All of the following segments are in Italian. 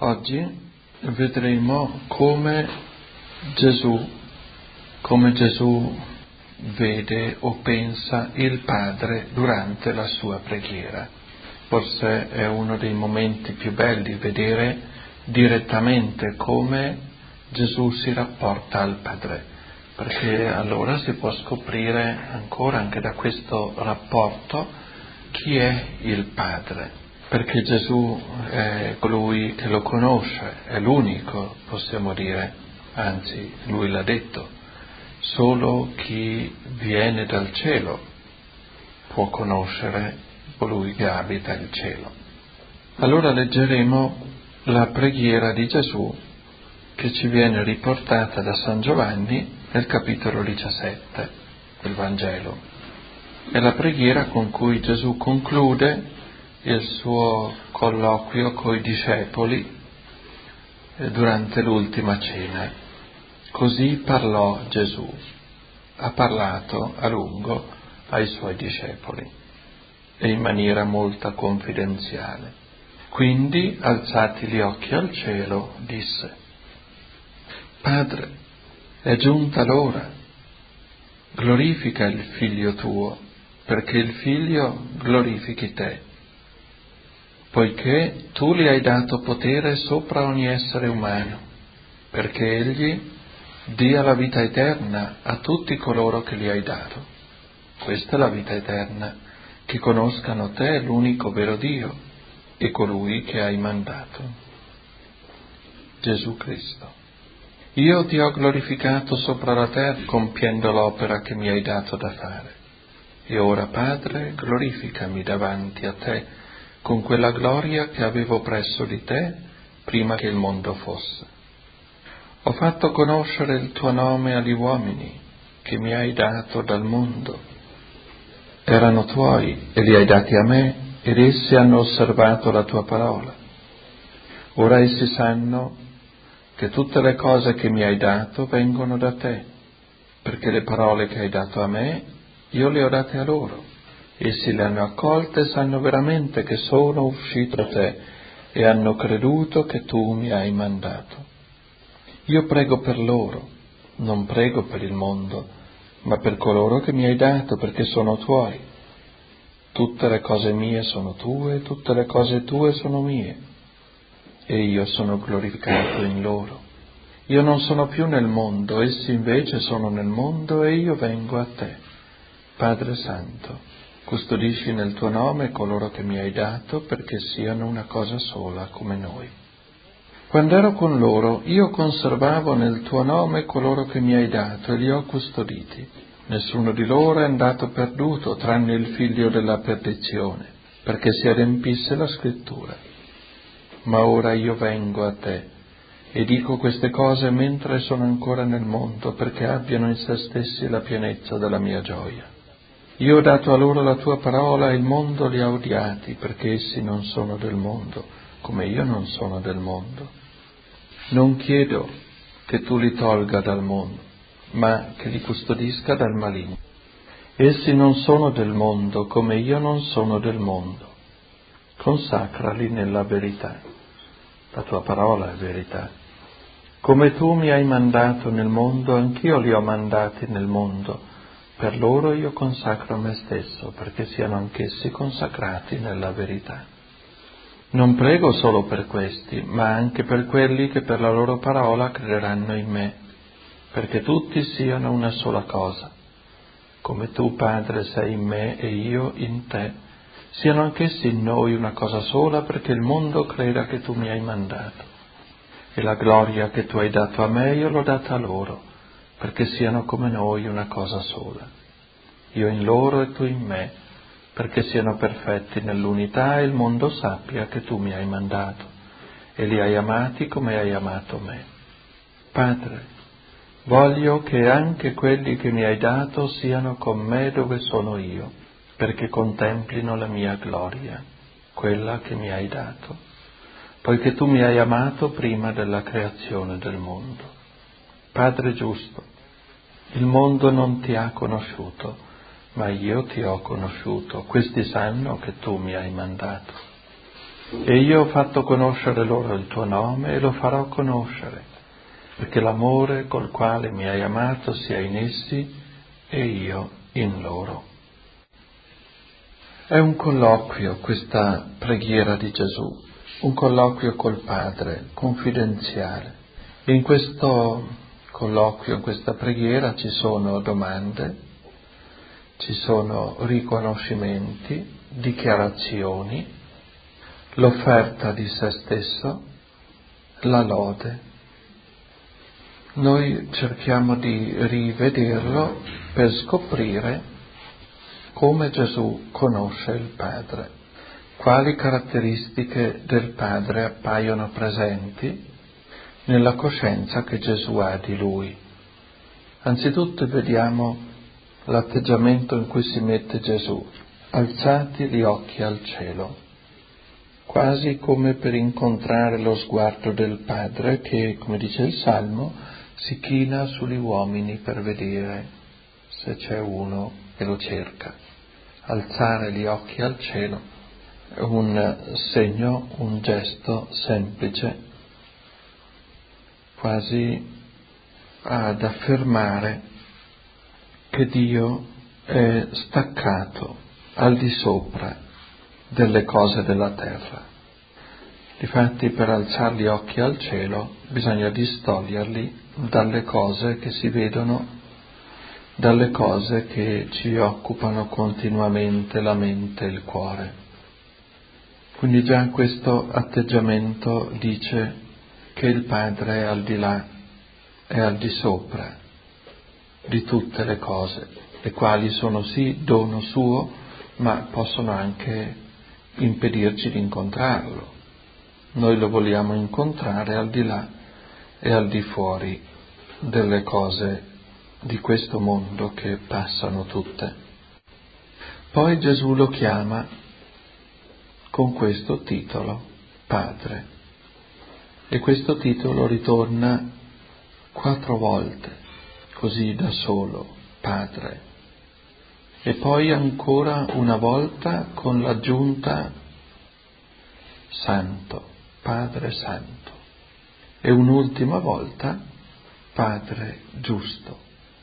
Oggi vedremo come Gesù vede o pensa il Padre durante la sua preghiera. Forse è uno dei momenti più belli vedere direttamente come Gesù si rapporta al Padre, perché allora si può scoprire ancora anche da questo rapporto chi è il Padre. Perché Gesù è colui che lo conosce, è l'unico, possiamo dire, anzi lui l'ha detto, solo chi viene dal cielo può conoscere colui che abita il cielo. Allora leggeremo la preghiera di Gesù che ci viene riportata da San Giovanni nel capitolo 17 del Vangelo. È la preghiera con cui Gesù conclude il suo colloquio coi discepoli durante l'ultima cena. Così parlò Gesù, ha parlato a lungo ai suoi discepoli e in maniera molto confidenziale. Quindi, alzati gli occhi al cielo, disse: Padre, è giunta l'ora, glorifica il Figlio tuo, perché il Figlio glorifichi te, poiché tu gli hai dato potere sopra ogni essere umano, perché egli dia la vita eterna a tutti coloro che gli hai dato. Questa è la vita eterna, che conoscano te, l'unico vero Dio, e colui che hai mandato, Gesù Cristo. Io ti ho glorificato sopra la terra, compiendo l'opera che mi hai dato da fare. E ora, Padre, glorificami davanti a te, con quella gloria che avevo presso di te prima che il mondo fosse. Ho fatto conoscere il tuo nome agli uomini che mi hai dato dal mondo. Erano tuoi e li hai dati a me ed essi hanno osservato la tua parola. Ora essi sanno che tutte le cose che mi hai dato vengono da te, perché le parole che hai dato a me io le ho date a loro. Essi le hanno accolte e sanno veramente che sono uscito da te e hanno creduto che tu mi hai mandato. Io prego per loro, non prego per il mondo, ma per coloro che mi hai dato, perché sono tuoi. Tutte le cose mie sono tue, tutte le cose tue sono mie, e io sono glorificato in loro. Io non sono più nel mondo, essi invece sono nel mondo e io vengo a te. Padre Santo, custodisci nel tuo nome coloro che mi hai dato, perché siano una cosa sola come noi. Quando ero con loro, io conservavo nel tuo nome coloro che mi hai dato e li ho custoditi. Nessuno di loro è andato perduto, tranne il figlio della perdizione, perché si adempisse la scrittura. Ma ora io vengo a te e dico queste cose mentre sono ancora nel mondo, perché abbiano in se stessi la pienezza della mia gioia. Io ho dato a loro la tua parola e il mondo li ha odiati, perché essi non sono del mondo, come io non sono del mondo. Non chiedo che tu li tolga dal mondo, ma che li custodisca dal maligno. Essi non sono del mondo, come io non sono del mondo. Consacrali nella verità. La tua parola è verità. Come tu mi hai mandato nel mondo, anch'io li ho mandati nel mondo. Per loro io consacro me stesso, perché siano anch'essi consacrati nella verità. Non prego solo per questi, ma anche per quelli che per la loro parola crederanno in me, perché tutti siano una sola cosa. Come tu, Padre, sei in me e io in te, siano anch'essi in noi una cosa sola, perché il mondo creda che tu mi hai mandato. E la gloria che tu hai dato a me io l'ho data a loro, perché siano come noi una cosa sola. Io in loro e tu in me, perché siano perfetti nell'unità e il mondo sappia che tu mi hai mandato e li hai amati come hai amato me. Padre, voglio che anche quelli che mi hai dato siano con me dove sono io, perché contemplino la mia gloria, quella che mi hai dato, poiché tu mi hai amato prima della creazione del mondo. Padre giusto, il mondo non ti ha conosciuto, ma io ti ho conosciuto. Questi sanno che tu mi hai mandato. E io ho fatto conoscere loro il tuo nome e lo farò conoscere, perché l'amore col quale mi hai amato sia in essi e io in loro. È un colloquio questa preghiera di Gesù, un colloquio col Padre, confidenziale. In questo colloquio, in questa preghiera ci sono domande, ci sono riconoscimenti, dichiarazioni, l'offerta di se stesso, la lode. Noi cerchiamo di rivederlo per scoprire come Gesù conosce il Padre, quali caratteristiche del Padre appaiono presenti nella coscienza che Gesù ha di Lui. Anzitutto vediamo l'atteggiamento in cui si mette Gesù, alzati gli occhi al cielo, quasi come per incontrare lo sguardo del Padre che, come dice il Salmo, si china sugli uomini per vedere se c'è uno che lo cerca. Alzare gli occhi al cielo è un segno, un gesto semplice, quasi ad affermare che Dio è staccato al di sopra delle cose della terra. Difatti, per alzare gli occhi al cielo bisogna distoglierli dalle cose che si vedono, dalle cose che ci occupano continuamente la mente e il cuore. Quindi già questo atteggiamento dice che il Padre è al di là, è al di sopra di tutte le cose, le quali sono sì dono suo, ma possono anche impedirci di incontrarlo. Noi lo vogliamo incontrare al di là e al di fuori delle cose di questo mondo che passano tutte. Poi Gesù lo chiama con questo titolo, Padre, e questo titolo ritorna 4 volte, così da solo, Padre, e poi ancora una volta con l'aggiunta Santo, Padre Santo, e un'ultima volta Padre Giusto.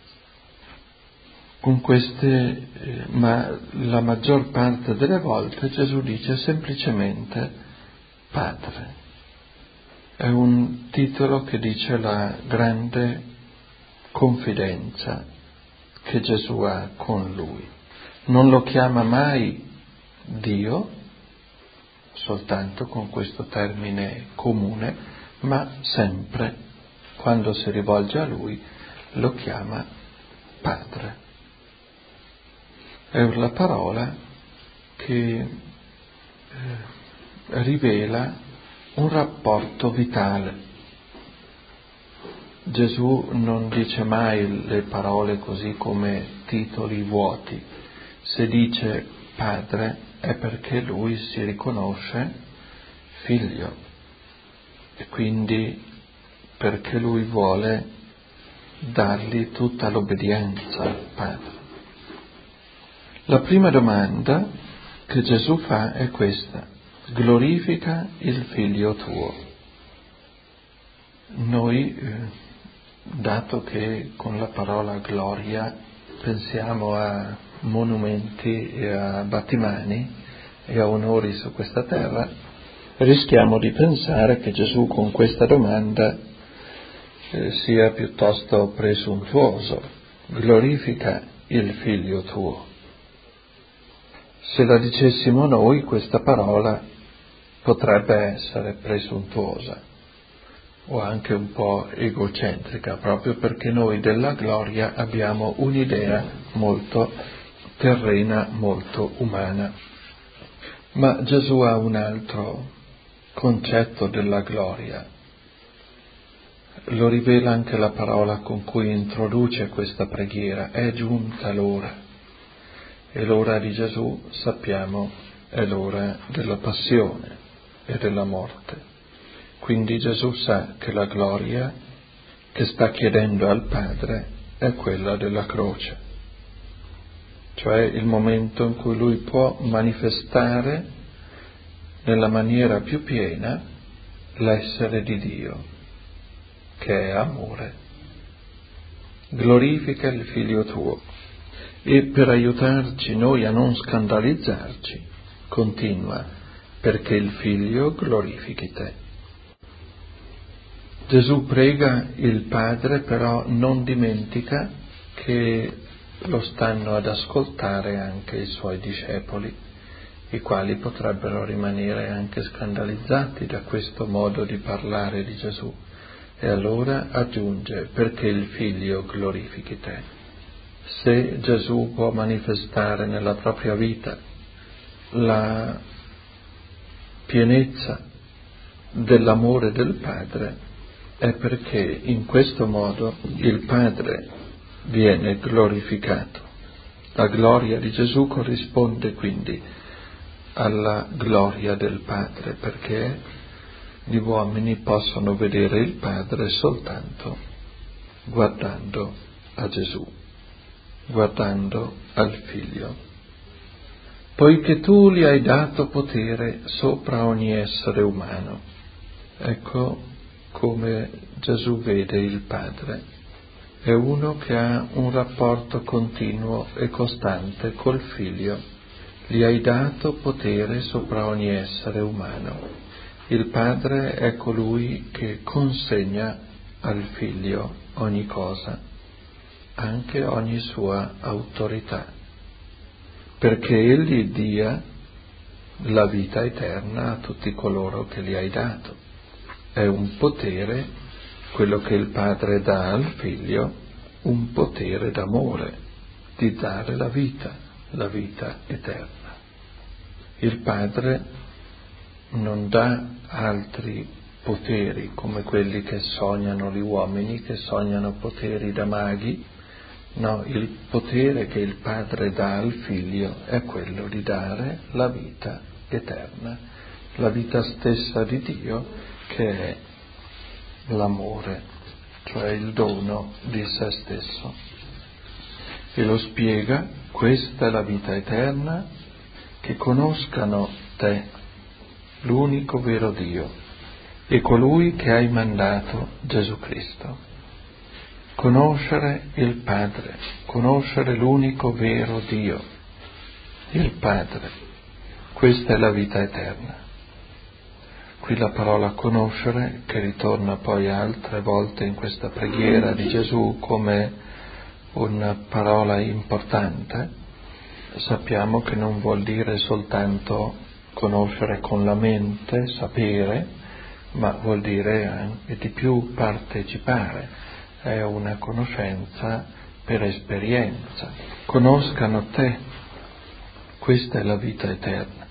Con queste, ma la maggior parte delle volte Gesù dice semplicemente Padre. È un titolo che dice la grande confidenza che Gesù ha con Lui. Non lo chiama mai Dio, soltanto con questo termine comune, ma sempre, quando si rivolge a Lui, lo chiama Padre. È la parola che rivela un rapporto vitale. Gesù non dice mai le parole così come titoli vuoti. Se dice Padre è perché Lui si riconosce Figlio e quindi perché Lui vuole dargli tutta l'obbedienza al Padre. La prima domanda che Gesù fa è questa: glorifica il Figlio tuo. Noi, dato che con la parola gloria pensiamo a monumenti e a battimani e a onori su questa terra, rischiamo di pensare che Gesù con questa domanda sia piuttosto presuntuoso. Glorifica il Figlio tuo. Se la dicessimo noi, questa parola potrebbe essere presuntuosa o anche un po' egocentrica, proprio perché noi della gloria abbiamo un'idea molto terrena, molto umana. Ma Gesù ha un altro concetto della gloria. Lo rivela anche la parola con cui introduce questa preghiera: è giunta l'ora. E l'ora di Gesù, sappiamo, è l'ora della passione e della morte. Quindi Gesù sa che la gloria che sta chiedendo al Padre è quella della croce, cioè il momento in cui Lui può manifestare nella maniera più piena l'essere di Dio, che è amore. Glorifica il Figlio tuo. E per aiutarci noi a non scandalizzarci, continua, perché il Figlio glorifichi te. Gesù prega il Padre, però non dimentica che lo stanno ad ascoltare anche i suoi discepoli, i quali potrebbero rimanere anche scandalizzati da questo modo di parlare di Gesù. E allora aggiunge, perché il Figlio glorifichi te. Se Gesù può manifestare nella propria vita la pienezza dell'amore del Padre, è perché in questo modo il Padre viene glorificato. La gloria di Gesù corrisponde quindi alla gloria del Padre, perché gli uomini possono vedere il Padre soltanto guardando a Gesù, guardando al Figlio. Poiché tu gli hai dato potere sopra ogni essere umano. Ecco come Gesù vede il Padre. È uno che ha un rapporto continuo e costante col Figlio. Gli hai dato potere sopra ogni essere umano. Il Padre è colui che consegna al Figlio ogni cosa, anche ogni sua autorità, perché Egli dia la vita eterna a tutti coloro che gli hai dato. È un potere, quello che il Padre dà al Figlio, un potere d'amore, di dare la vita eterna. Il Padre non dà altri poteri come quelli che sognano gli uomini, che sognano poteri da maghi. No, il potere che il Padre dà al Figlio è quello di dare la vita eterna, la vita stessa di Dio, che è l'amore, cioè il dono di se stesso. E lo spiega: questa è la vita eterna, che conoscano te, l'unico vero Dio, e colui che hai mandato, Gesù Cristo. Conoscere il Padre, conoscere l'unico vero Dio, il Padre. Questa è la vita eterna. Qui la parola conoscere, che ritorna poi altre volte in questa preghiera di Gesù come una parola importante, sappiamo che non vuol dire soltanto conoscere con la mente, sapere, ma vuol dire anche di più partecipare. È una conoscenza per esperienza. Conoscano te, questa è la vita eterna.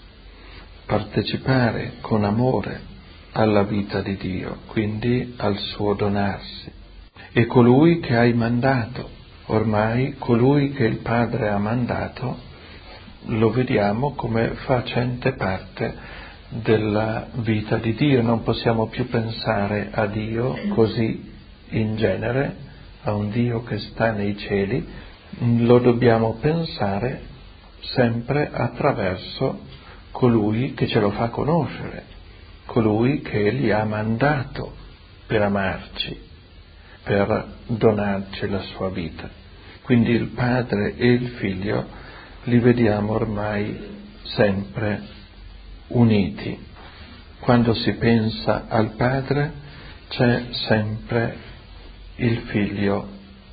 Partecipare con amore alla vita di Dio, quindi al suo donarsi. E colui che hai mandato, ormai colui che il Padre ha mandato, lo vediamo come facente parte della vita di Dio. Non possiamo più pensare a Dio così in genere, a un Dio che sta nei cieli, lo dobbiamo pensare sempre attraverso colui che ce lo fa conoscere, colui che Egli ha mandato per amarci, per donarci la sua vita. Quindi il Padre e il Figlio li vediamo ormai sempre uniti. Quando si pensa al Padre c'è sempre il Figlio,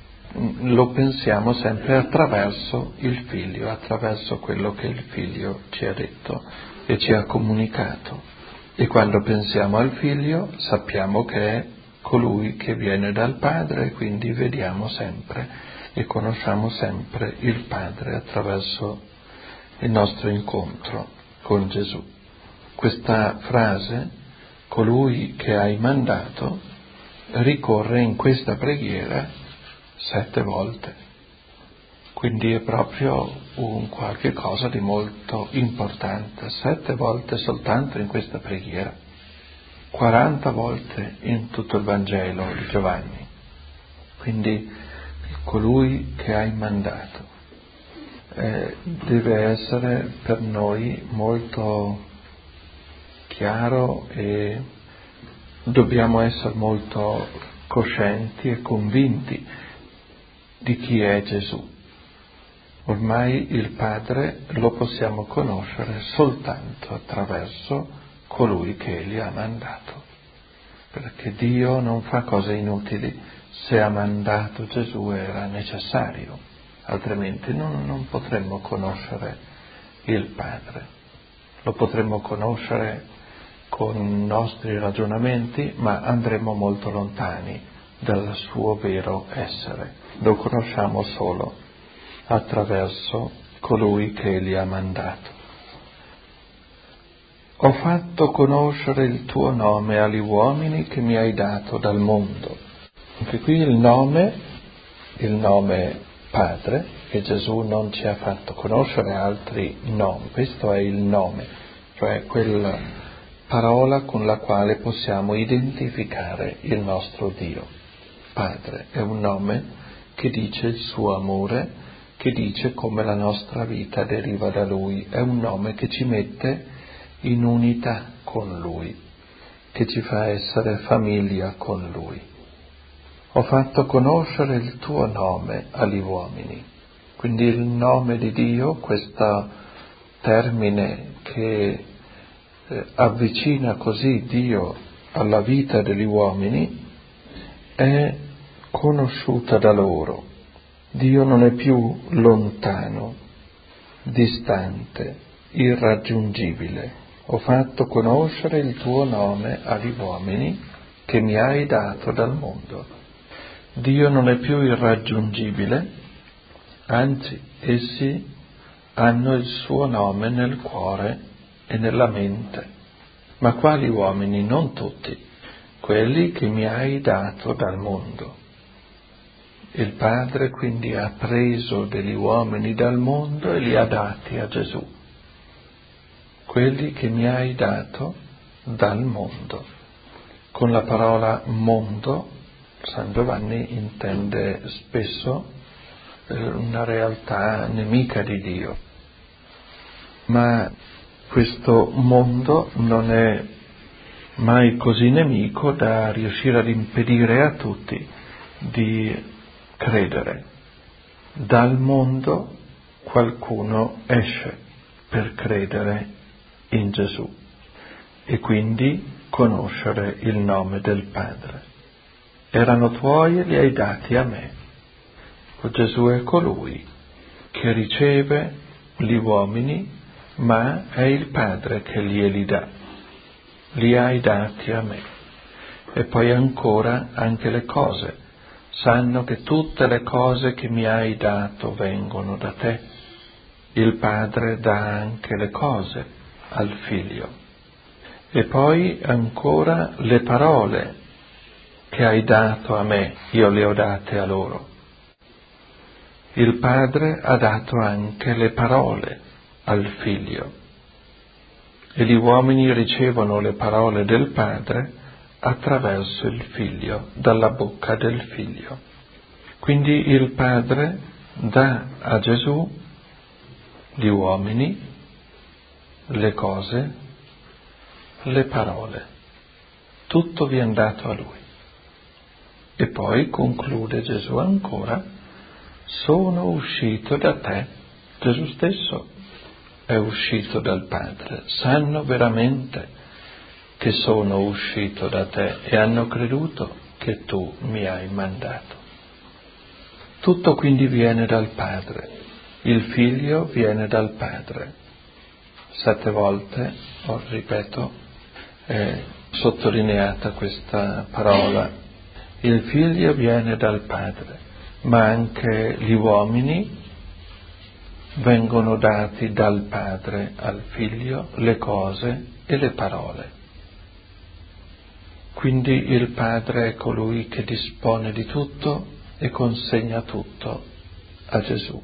lo pensiamo sempre attraverso il Figlio, attraverso quello che il Figlio ci ha detto e ci ha comunicato. E quando pensiamo al Figlio sappiamo che è colui che viene dal Padre, quindi vediamo sempre e conosciamo sempre il Padre attraverso il nostro incontro con Gesù. Questa frase, colui che hai mandato, ricorre in questa preghiera 7 volte. Quindi è proprio un qualche cosa di molto importante. 7 volte soltanto in questa preghiera, 40 volte in tutto il Vangelo di Giovanni. Quindi colui che hai mandato deve essere per noi molto chiaro e dobbiamo essere molto coscienti e convinti di chi è Gesù. Ormai il Padre lo possiamo conoscere soltanto attraverso colui che Egli ha mandato, perché Dio non fa cose inutili. Se ha mandato Gesù era necessario, altrimenti non potremmo conoscere il Padre. Lo potremmo conoscere con i nostri ragionamenti, ma andremo molto lontani dal suo vero essere. Lo conosciamo solo attraverso colui che Egli ha mandato. Ho fatto conoscere il tuo nome agli uomini che mi hai dato dal mondo. Anche qui il nome Padre, che Gesù non ci ha fatto conoscere altri nomi. Questo è il nome, cioè quella parola con la quale possiamo identificare il nostro Dio. Padre è un nome che dice il suo amore, che dice come la nostra vita deriva da Lui. È un nome che ci mette in unità con Lui, che ci fa essere famiglia con Lui. Ho fatto conoscere il tuo nome agli uomini. Quindi il nome di Dio, questo termine che avvicina così Dio alla vita degli uomini, è conosciuta da loro. Dio non è più lontano, distante, irraggiungibile. Ho fatto conoscere il tuo nome agli uomini che mi hai dato dal mondo. Dio non è più irraggiungibile, anzi, essi hanno il suo nome nel cuore e nella mente. Ma quali uomini? Non tutti, quelli che mi hai dato dal mondo. Il Padre quindi ha preso degli uomini dal mondo e li ha dati a Gesù. Quelli che mi hai dato dal mondo. Con la parola mondo, San Giovanni intende spesso una realtà nemica di Dio. Ma questo mondo non è mai così nemico da riuscire ad impedire a tutti di credere. Dal mondo qualcuno esce per credere in Gesù e quindi conoscere il nome del Padre. Erano tuoi e li hai dati a me. Gesù è colui che riceve gli uomini, ma è il Padre che glieli dà. Li hai dati a me. E poi ancora anche le cose. Sanno che tutte le cose che mi hai dato vengono da te. Il Padre dà anche le cose al Figlio. E poi ancora le parole che hai dato a me, io le ho date a loro. Il Padre ha dato anche le parole al Figlio. E gli uomini ricevono le parole del Padre attraverso il Figlio, dalla bocca del Figlio. Quindi il Padre dà a Gesù gli uomini, le cose, le parole. Tutto viene dato a Lui. E poi conclude Gesù ancora: sono uscito da te. Gesù stesso è uscito dal Padre. Sanno veramente che sono uscito da te e hanno creduto che tu mi hai mandato. Tutto quindi viene dal Padre. Il Figlio viene dal Padre. 7 volte, ripeto, è sottolineata questa parola. Il Figlio viene dal Padre, ma anche gli uomini vengono dati dal Padre al Figlio, le cose e le parole. Quindi il Padre è colui che dispone di tutto e consegna tutto a Gesù.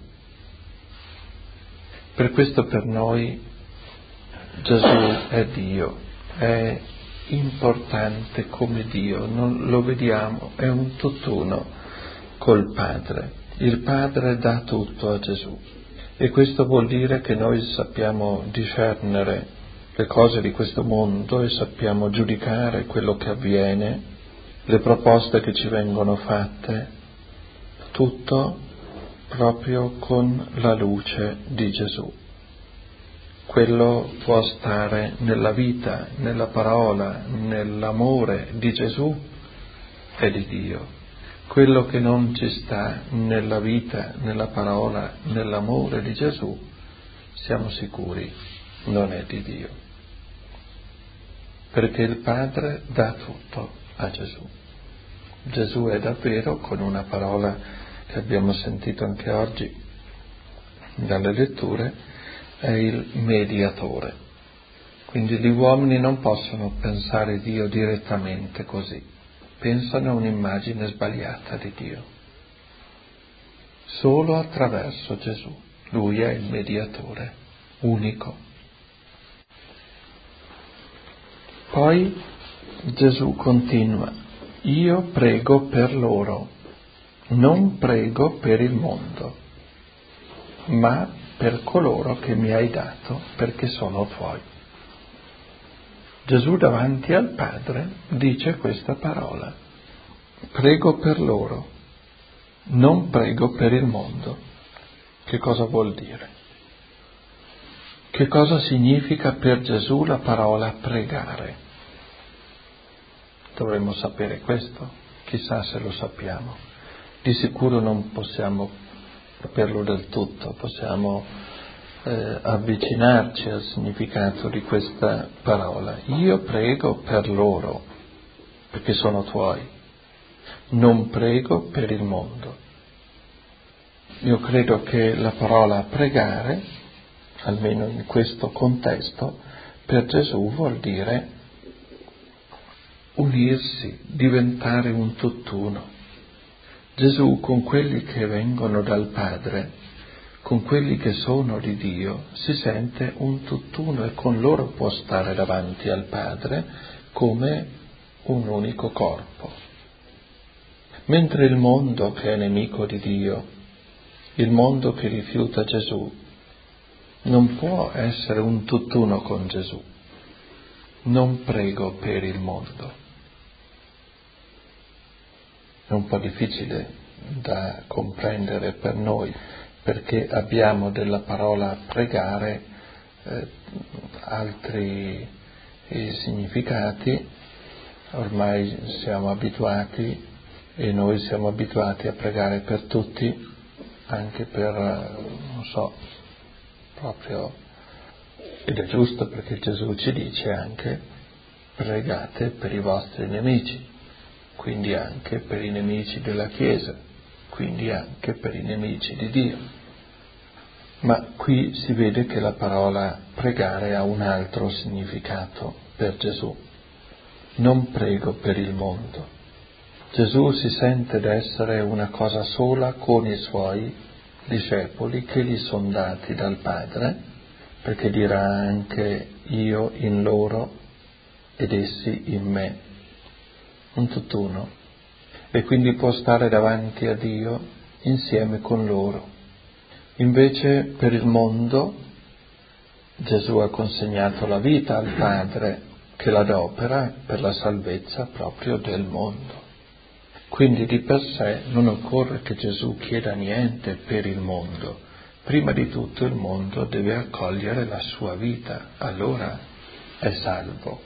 Per questo per noi Gesù è Dio, è importante come Dio, non lo vediamo, è un tutt'uno col Padre. Il Padre dà tutto a Gesù e questo vuol dire che noi sappiamo discernere le cose di questo mondo e sappiamo giudicare quello che avviene, le proposte che ci vengono fatte, tutto proprio con la luce di Gesù. Quello può stare nella vita, nella parola, nell'amore di Gesù è di Dio. Quello che non ci sta nella vita, nella parola, nell'amore di Gesù, siamo sicuri, non è di Dio. Perché il Padre dà tutto a Gesù. Gesù è davvero, con una parola che abbiamo sentito anche oggi dalle letture, è il mediatore. Quindi gli uomini non possono pensare Dio direttamente così, pensano a un'immagine sbagliata di Dio. Solo attraverso Gesù, Lui è il mediatore unico. Poi Gesù continua: io prego per loro, non prego per il mondo, ma per coloro che mi hai dato, perché sono tuoi. Gesù davanti al Padre dice questa parola: prego per loro, non prego per il mondo. Che cosa vuol dire? Che cosa significa per Gesù la parola pregare? Dovremmo sapere questo, chissà se lo sappiamo. Di sicuro non possiamo saperlo del tutto, possiamo avvicinarci al significato di questa parola. Io prego per loro, perché sono tuoi, non prego per il mondo. Io credo che la parola pregare, almeno in questo contesto, per Gesù vuol dire unirsi, diventare un tutt'uno. Gesù con quelli che vengono dal Padre, con quelli che sono di Dio, si sente un tutt'uno e con loro può stare davanti al Padre come un unico corpo. Mentre il mondo che è nemico di Dio, il mondo che rifiuta Gesù, non può essere un tutt'uno con Gesù. Non prego per il mondo. È un po' difficile da comprendere per noi, perché abbiamo della parola pregare altri significati, ormai siamo abituati e noi siamo abituati a pregare per tutti, anche per, proprio, ed è giusto perché Gesù ci dice anche pregate per i vostri nemici, quindi anche per i nemici della Chiesa, quindi anche per i nemici di Dio. Ma qui si vede che la parola pregare ha un altro significato per Gesù. Non prego per il mondo. Gesù si sente d'essere una cosa sola con i suoi discepoli che gli sono dati dal Padre, perché dirà anche io in loro ed essi in me, un tutt'uno, e quindi può stare davanti a Dio insieme con loro. Invece per il mondo Gesù ha consegnato la vita al Padre che l'adopera per la salvezza proprio del mondo. Quindi di per sé non occorre che Gesù chieda niente per il mondo. Prima di tutto il mondo deve accogliere la sua vita, allora è salvo.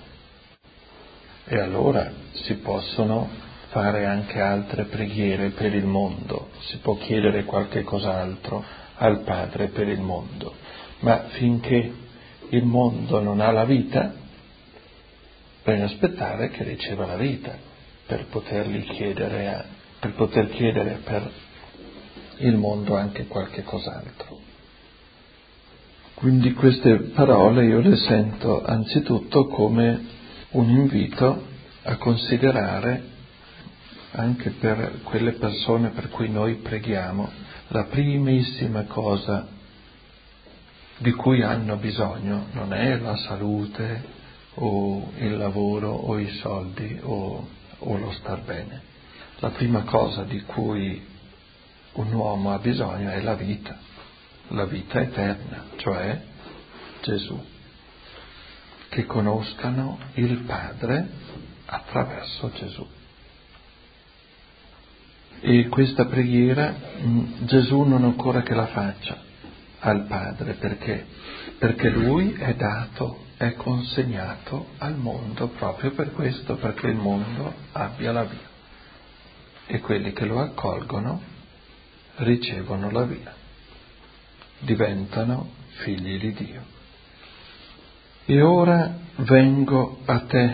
E allora si possono fare anche altre preghiere per il mondo, si può chiedere qualche cos'altro al Padre per il mondo, ma finché il mondo non ha la vita, bisogna aspettare che riceva la vita per poter chiedere per il mondo anche qualche cos'altro. Quindi queste parole io le sento anzitutto come un invito a considerare anche per quelle persone per cui noi preghiamo la primissima cosa di cui hanno bisogno non è la salute o il lavoro o i soldi o lo star bene. La prima cosa di cui un uomo ha bisogno è la vita eterna, cioè Gesù. che conoscano il Padre attraverso Gesù. E questa preghiera Gesù non occorre che la faccia al Padre, perché Lui è dato, è consegnato al mondo proprio per questo, perché il mondo abbia la via. E quelli che lo accolgono ricevono la via, diventano figli di Dio. E ora vengo a te,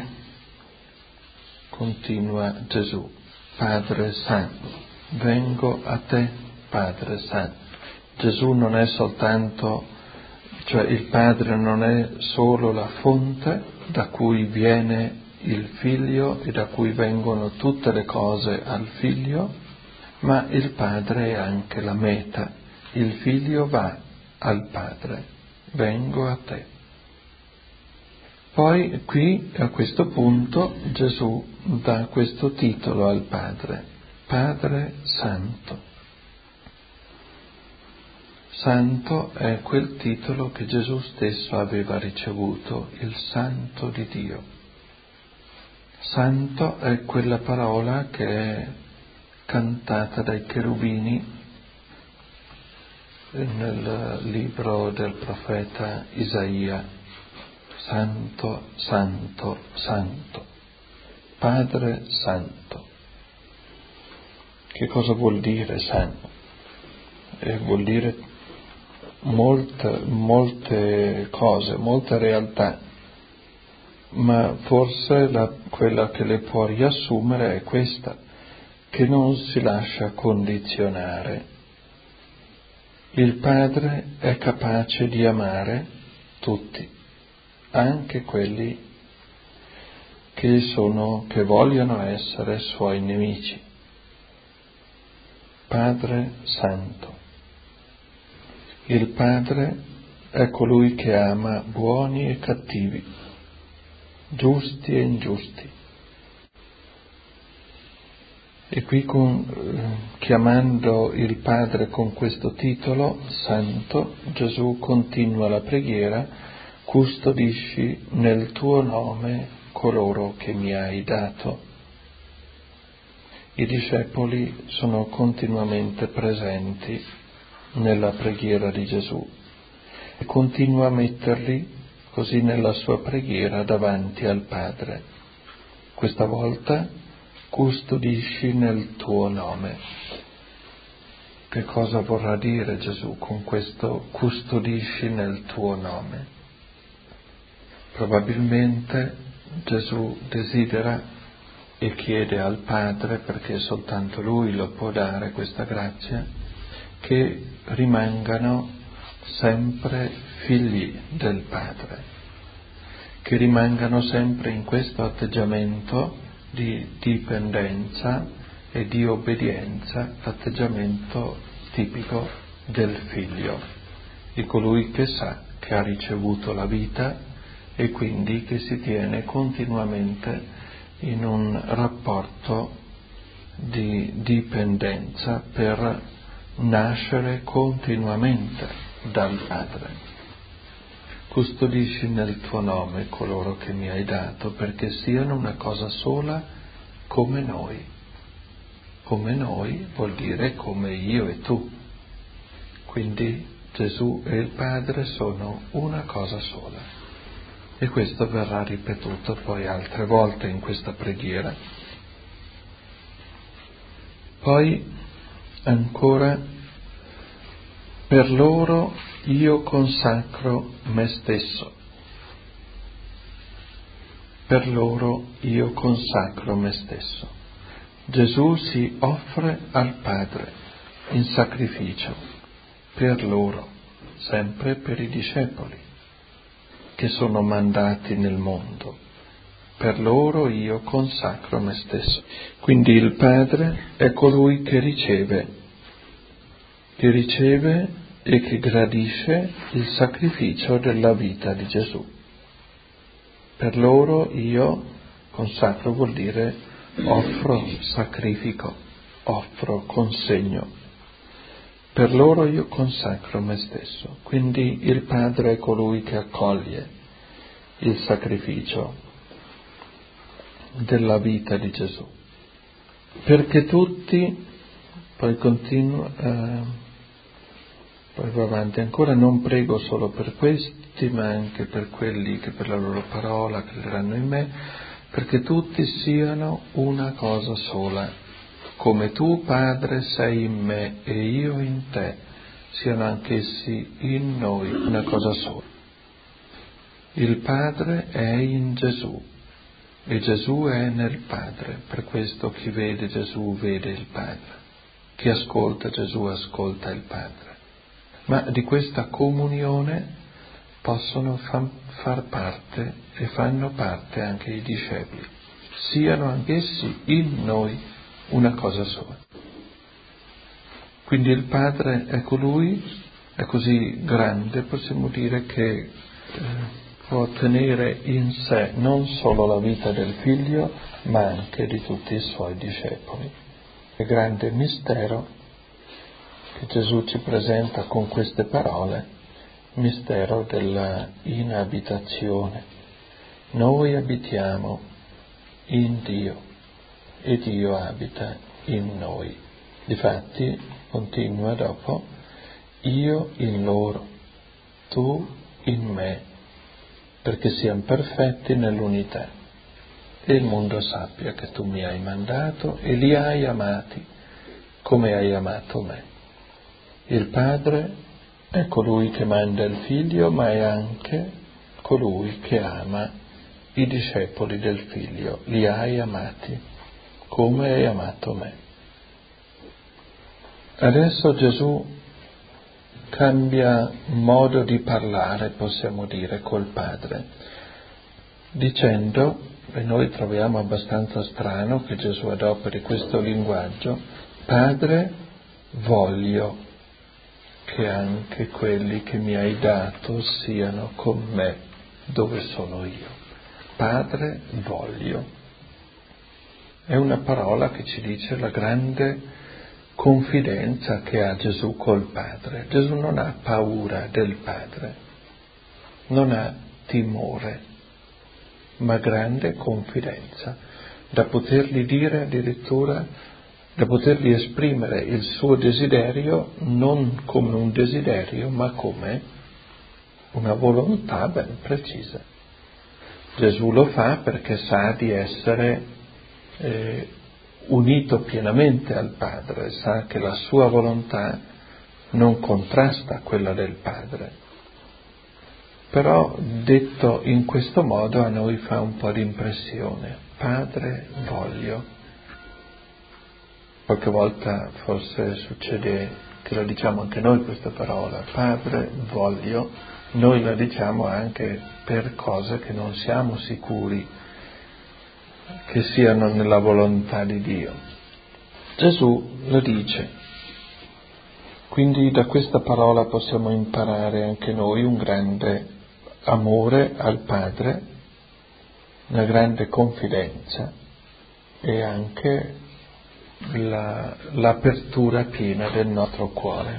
continua Gesù, Padre Santo, vengo a te, Padre Santo. Gesù non è soltanto, cioè il Padre non è solo la fonte da cui viene il Figlio e da cui vengono tutte le cose al Figlio, ma il Padre è anche la meta. Il Figlio va al Padre, vengo a te. Poi qui a questo punto Gesù dà questo titolo al Padre, Padre Santo. Santo è quel titolo che Gesù stesso aveva ricevuto, il Santo di Dio. Santo è quella parola che è cantata dai cherubini nel libro del profeta Isaia. Santo, Santo, Santo, Padre Santo. Che cosa vuol dire santo? Vuol dire molte cose, molte realtà, ma forse quella che le può riassumere è questa, che non si lascia condizionare. Il Padre è capace di amare tutti, anche quelli che vogliono essere suoi nemici. Padre Santo. Il Padre è colui che ama buoni e cattivi, giusti e ingiusti. E qui chiamando il Padre con questo titolo, Santo, Gesù continua la preghiera: custodisci nel tuo nome coloro che mi hai dato. I discepoli sono continuamente presenti nella preghiera di Gesù e continua a metterli così nella sua preghiera davanti al Padre. Questa volta custodisci nel tuo nome. Che cosa vorrà dire Gesù con questo custodisci nel tuo nome? Probabilmente Gesù desidera e chiede al Padre, perché soltanto Lui lo può dare questa grazia, che rimangano sempre figli del Padre, che rimangano sempre in questo atteggiamento di dipendenza e di obbedienza, l'atteggiamento tipico del figlio, di colui che sa che ha ricevuto la vita e quindi che si tiene continuamente in un rapporto di dipendenza per nascere continuamente dal Padre. Custodisci nel tuo nome coloro che mi hai dato, perché siano una cosa sola come noi. Come noi vuol dire come io e tu. Quindi Gesù e il Padre sono una cosa sola. E questo verrà ripetuto poi altre volte in questa preghiera. Poi ancora, per loro io consacro me stesso. Per loro io consacro me stesso. Gesù si offre al Padre in sacrificio per loro, sempre per i discepoli che sono mandati nel mondo. Per loro io consacro me stesso. Quindi il Padre è colui che riceve e che gradisce il sacrificio della vita di Gesù. Per loro io consacro vuol dire offro, sacrifico, offro, consegno. Per loro io consacro me stesso. Quindi il Padre è colui che accoglie il sacrificio della vita di Gesù. Perché tutti, poi continua, poi va avanti ancora, non prego solo per questi, ma anche per quelli che per la loro parola crederanno in me, perché tutti siano una cosa sola, come tu, Padre, sei in me e io in te, siano anch'essi in noi una cosa sola. Il Padre è in Gesù e Gesù è nel Padre, per questo chi vede Gesù vede il Padre, chi ascolta Gesù ascolta il Padre. Ma di questa comunione possono far parte e fanno parte anche i discepoli, siano anch'essi in noi una cosa sola. Quindi il Padre è colui, è così grande, possiamo dire, che può tenere in sé non solo la vita del Figlio, ma anche di tutti i suoi discepoli. Il grande mistero che Gesù ci presenta con queste parole, mistero della inabitazione. Noi abitiamo in Dio e Dio abita in noi. Difatti, continua dopo, io in loro, tu in me, perché siamo perfetti nell'unità e il mondo sappia che tu mi hai mandato e li hai amati come hai amato me. Il Padre è colui che manda il Figlio, ma è anche colui che ama i discepoli del Figlio. Li hai amati come hai amato me. Adesso Gesù cambia modo di parlare, possiamo dire, col Padre, dicendo, e noi troviamo abbastanza strano che Gesù adoperi questo linguaggio, Padre, voglio che anche quelli che mi hai dato siano con me dove sono io. Padre, voglio. È una parola che ci dice la grande confidenza che ha Gesù col Padre. Gesù non ha paura del Padre, non ha timore, ma grande confidenza, da potergli dire addirittura, da potergli esprimere il suo desiderio non come un desiderio, ma come una volontà ben precisa. Gesù lo fa perché sa di essere unito pienamente al Padre, sa che la sua volontà non contrasta quella del Padre. Però detto in questo modo a noi fa un po' di impressione. Padre, voglio. Qualche volta forse succede che la diciamo anche noi questa parola, Padre, voglio, noi la diciamo anche per cose che non siamo sicuri che siano nella volontà di Dio. Gesù lo dice, quindi da questa parola possiamo imparare anche noi un grande amore al Padre, una grande confidenza e anche l'apertura piena del nostro cuore.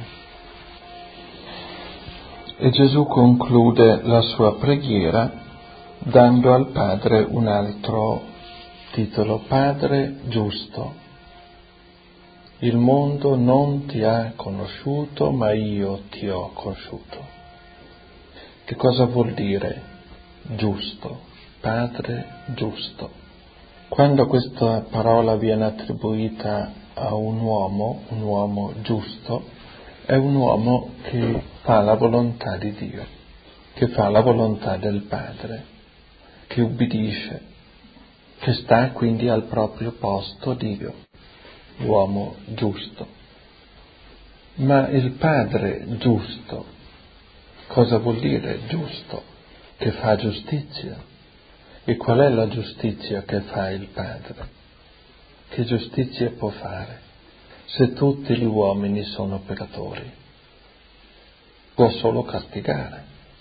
E Gesù conclude la sua preghiera dando al Padre un altro titolo, Padre giusto. Il mondo non ti ha conosciuto, ma io ti ho conosciuto. Che cosa vuol dire giusto? Padre giusto. Quando questa parola viene attribuita a un uomo giusto, è un uomo che fa la volontà di Dio, che fa la volontà del Padre, che ubbidisce, che sta quindi al proprio posto di Dio, l'uomo giusto. Ma il Padre giusto, cosa vuol dire giusto? Che fa giustizia. E qual è la giustizia che fa il Padre? Che giustizia può fare se tutti gli uomini sono peccatori? Può solo castigare.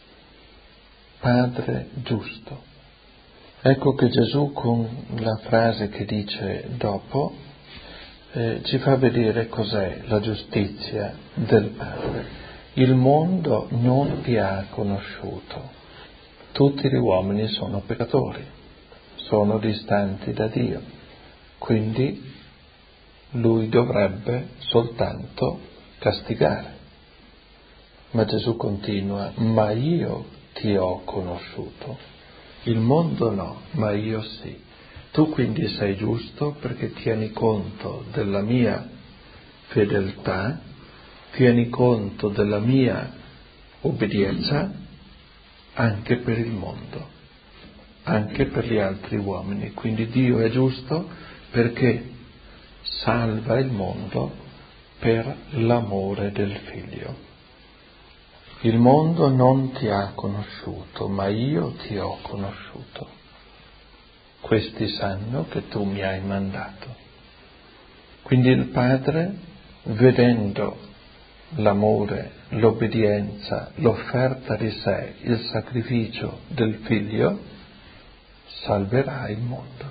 Padre giusto. Ecco che Gesù con la frase che dice dopo ci fa vedere cos'è la giustizia del Padre. Il mondo non ti ha conosciuto. tutti gli uomini sono peccatori, sono distanti da Dio, quindi Lui dovrebbe soltanto castigare. Ma Gesù continua: ma io ti ho conosciuto, il mondo no, ma io sì. Tu quindi sei giusto perché tieni conto della mia fedeltà, tieni conto della mia obbedienza anche per il mondo, anche per gli altri uomini. Quindi Dio è giusto perché salva il mondo per l'amore del Figlio. Il mondo non ti ha conosciuto, ma io ti ho conosciuto. Questi sanno che tu mi hai mandato. Quindi il Padre, vedendo l'amore, l'obbedienza, l'offerta di sé, il sacrificio del Figlio, salverà il mondo.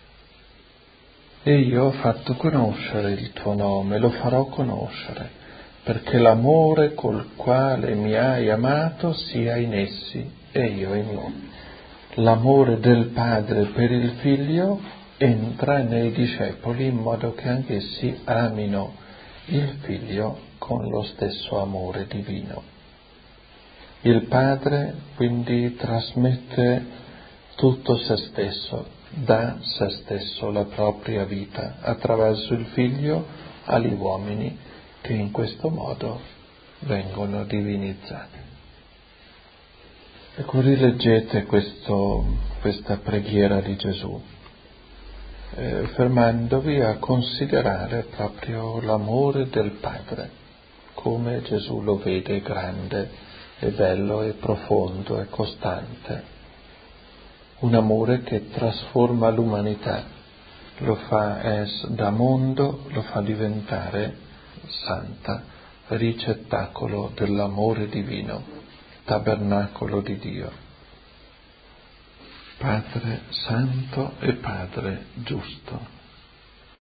E io ho fatto conoscere il tuo nome, lo farò conoscere, perché l'amore col quale mi hai amato sia in essi e io in loro. L'amore del Padre per il Figlio entra nei discepoli in modo che anch'essi amino il Figlio con lo stesso amore divino. Il Padre quindi trasmette tutto se stesso, dà se stesso, la propria vita, attraverso il Figlio agli uomini che in questo modo vengono divinizzati. Ecco, rileggete questa preghiera di Gesù, fermandovi a considerare proprio l'amore del Padre, come Gesù lo vede grande e bello e profondo e costante. Un amore che trasforma l'umanità, lo fa da mondo, lo fa diventare santa, ricettacolo dell'amore divino, tabernacolo di Dio. Padre santo e Padre giusto.